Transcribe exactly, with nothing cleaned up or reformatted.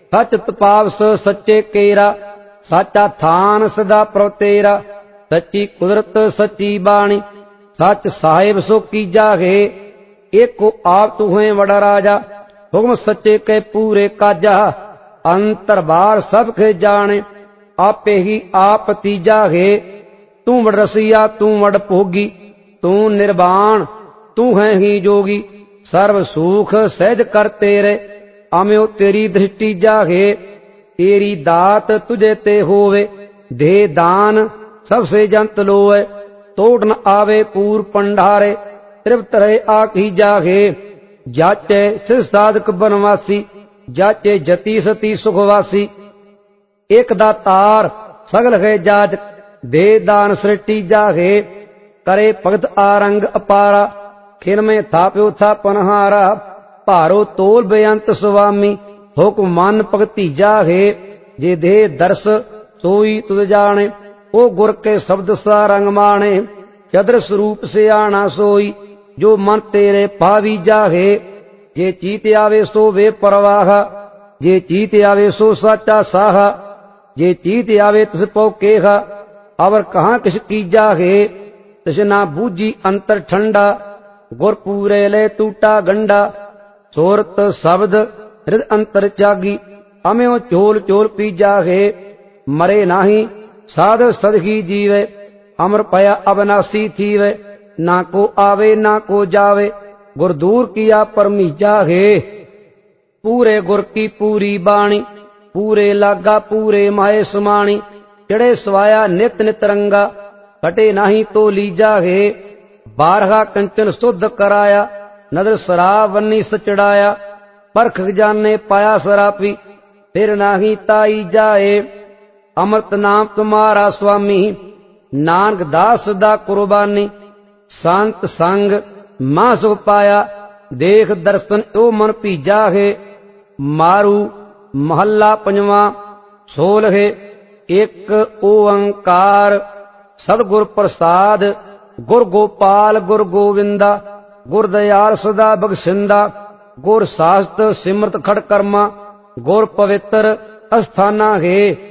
सच तपावस सच्चे केरा, साचा थान सदा प्रतेरा, सच्ची कुदरत सच्ची बाणी, सच साहिब सो कीजा है। एको आप तुहें वड़ा राजा, हुक्म सच्चे के पूरे काजा, अंतर बार सब के जाने, आपे ही आप तीजा है। तू वड़ रसिया तू वड़ भोगी, तू निर्वाण तू है ही जोगी, सर्व सुख सहज कर तेरे, आम्यो तेरी दृष्टि जागे। तेरी दात तुझे ते होवे, दे दान सबसे जंत लोए, तोड़ न आवे पूर पंडारे, तृप्त रहे आखी जागे। जाचे सिर साधक बनवासी, जाचे जति सती सुखवासी, एक दातार सगल है जाज, दे दान सृष्टि जागे। करे भगत आरंग अपारा, खिन में थाप्यो था पनहारा, भारो तोल बेअंत स्वामी, हुक्म मन भगति जागे। जे दे दर्श सोई तुझ जाने, ओ गुर के शब्द सा रंग माने, चद्र स्वरूप से आना सोई, जो मन तेरे पावी जागे। जे चीत आवे सो वे परवाह, जे चीत आवे सो साचा साहा, जे चीत आवे तिस पौ केहा, अवर कहाँ किस की जागे। तिसना बूझी अंतर ठंडा, गुर पूरे ले टूटा गंडा, सोरत शब्द हृद अंतर जागी, अम्यो चोल चोल पी जागे। मरे नाही साध सदही जीवे, अमर पया अबनासी थीवे, ना को आवे ना को जावे, गुर दूर किया परमी जागे। पूरे गुर की पूरी बाणी, पूरे लागा पूरे माए सुमाणी, चढ़े स्वाया नित नित रंगा, कटे नाही तो ली जागे। बारहा कंचन शुद्ध कराया, नदर शराब वन्नी सचड़ाया, परख जाने पाया सरापी, फिर नाही ताई जाए। अमृत नाम तुम्हारा स्वामी, नानक दास दा कुर्बानी, संत संग मां सुख पाया, देख दर्शन ओ मन पीजा है। मारू महला पंजवा सोल है, एक ओंकार सदगुर प्रसाद, गुर गोपाल गुर गोविंदा, गुर दयाल सदा बगसिंदा, गुर शास्त्र सिमरत खड़ कर्मा, गुर पवित्र अस्थाना है।